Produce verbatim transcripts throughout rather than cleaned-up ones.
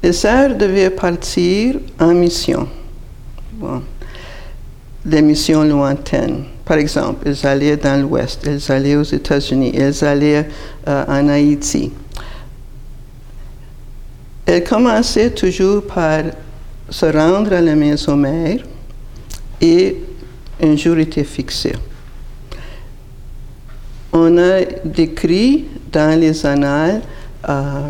Les sœurs devaient partir en mission. Bon. Des missions lointaines. Par exemple, elles allaient dans l'Ouest, elles allaient aux États-Unis, elles allaient euh, en Haïti. Elles commençaient toujours par se rendre à la maison mère et un jour était fixé. On a décrit dans les annales euh,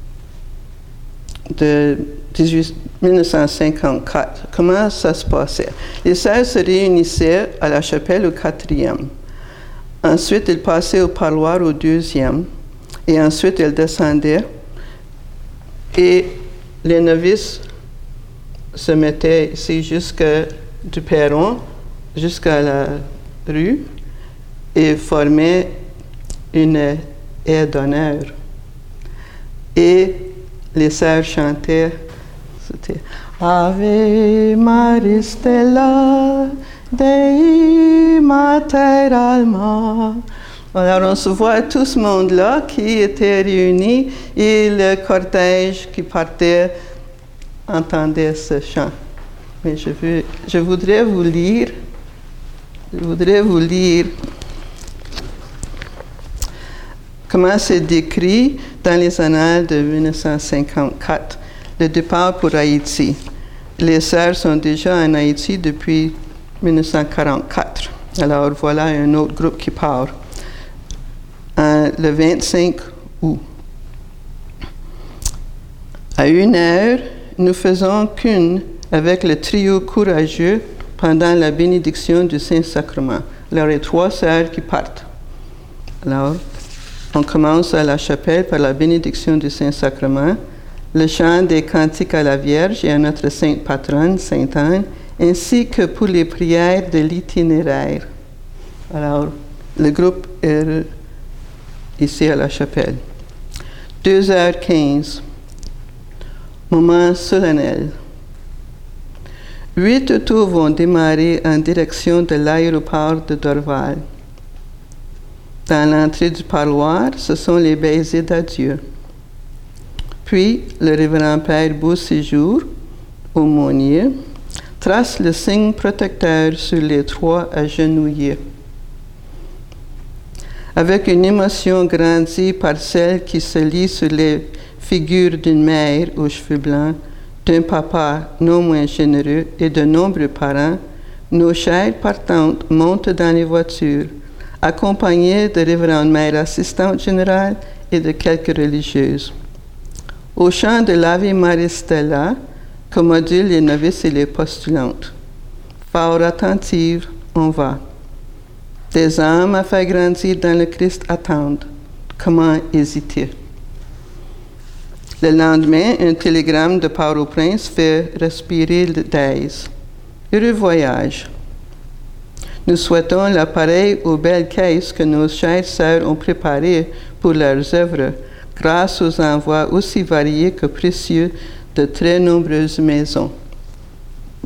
de mille neuf cent cinquante-quatre comment ça se passait. Les sœurs se réunissaient à la chapelle au quatrième. Ensuite, elles passaient au parloir au deuxième. Et ensuite, elles descendaient. Et les novices se mettaient ici jusqu'à du perron, jusqu'à la rue, et formaient une aire d'honneur. Et les sœurs chantaient, c'était Ave Maria Stella Dei Mater Alma. Alors on se voit tout ce monde-là qui était réuni et le cortège qui partait entendait ce chant. Mais je, veux, je voudrais vous lire, je voudrais vous lire comment c'est décrit dans les annales de mille neuf cent cinquante-quatre, le départ pour Haïti. Les sœurs sont déjà en Haïti depuis mille neuf cent quarante-quatre. Alors voilà un autre groupe qui part. Euh, le vingt-cinq août. À une heure, nous faisons qu'une avec le trio courageux pendant la bénédiction du Saint-Sacrement. Alors, il y a trois sœurs qui partent. Alors, on commence à la chapelle par la bénédiction du Saint-Sacrement, le chant des cantiques à la Vierge et à notre sainte patronne, Sainte Anne, ainsi que pour les prières de l'itinéraire. Alors, le groupe est ici à la chapelle. deux heures quinze. Moment solennel. Huit autos vont démarrer en direction de l'aéroport de Dorval. Dans l'entrée du parloir, ce sont les baisers d'adieu. Puis, le révérend Père Beauséjour, aumônier, trace le signe protecteur sur les trois agenouillés. Avec une émotion grandie par celle qui se lit sur les figures d'une mère aux cheveux blancs, d'un papa non moins généreux et de nombreux parents, nos chères partantes montent dans les voitures, accompagnées de révérende mère assistante générale et de quelques religieuses. Au chant de l'Ave Maria Stella, que modulent les novices et les postulantes. Fort attentives, on va. Des âmes à faire grandir dans le Christ attendent. Comment hésiter? Le lendemain, un télégramme de Port-au-Prince fait respirer d'aise. Heureux voyage. Nous souhaitons l'appareil aux belles caisses que nos chères sœurs ont préparées pour leurs œuvres, grâce aux envois aussi variés que précieux de très nombreuses maisons.